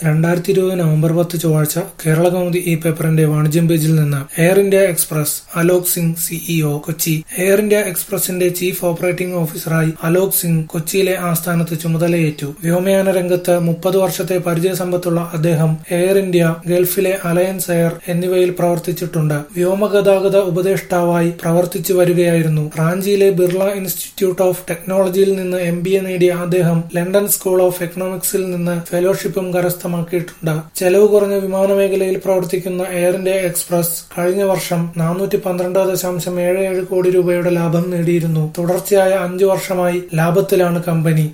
2020 November 10 ചൊവ്വാഴ്ച കേരളകൗമുദി ഈ പേപ്പറിന്റെ വാണിജ്യം പേജിൽ നിന്ന് air India express Alok Singh CEO Kochi air India എക്സ്പ്രസിന്റെ ചീഫ് ഓപ്പറേറ്റിംഗ് ഓഫീസറായി അലോക് സിംഗ് കൊച്ചിയിലെ ആസ്ഥാനത്ത് ചുമതലയേറ്റു. വ്യോമയാന രംഗത്ത് 30 വർഷത്തെ പരിചയസമ്പത്തുള്ള അദ്ദേഹം എയർ ഇന്ത്യ, ഗൾഫിലെ അലയൻസ് എയർ എന്നിവയിൽ പ്രവർത്തിച്ചിട്ടുണ്ട്. വ്യോമഗതാഗത ഉപദേഷ്ടാവായി പ്രവർത്തിച്ചു വരികയായിരുന്നു. റാഞ്ചിയിലെ ബിർള ഇൻസ്റ്റിറ്റ്യൂട്ട് ഓഫ് ടെക്നോളജിയിൽ നിന്ന് MBA നേടിയ അദ്ദേഹം ലണ്ടൻ സ്കൂൾ ഓഫ് എക്കണോമിക്സിൽ നിന്ന് ഫെലോഷിപ്പും കരസ്ഥമാക്കിയിട്ടുണ്ട്. ചെലവ് കുറഞ്ഞ വിമാനമേഖലയിൽ പ്രവർത്തിക്കുന്ന എയർ ഇന്ത്യ എക്സ്പ്രസ് കഴിഞ്ഞ വർഷം 412.77 കോടി രൂപയുടെ ലാഭം നേടിയിരുന്നു. തുടർച്ചയായ 5 വർഷമായി ലാഭത്തിലാണ് കമ്പനി.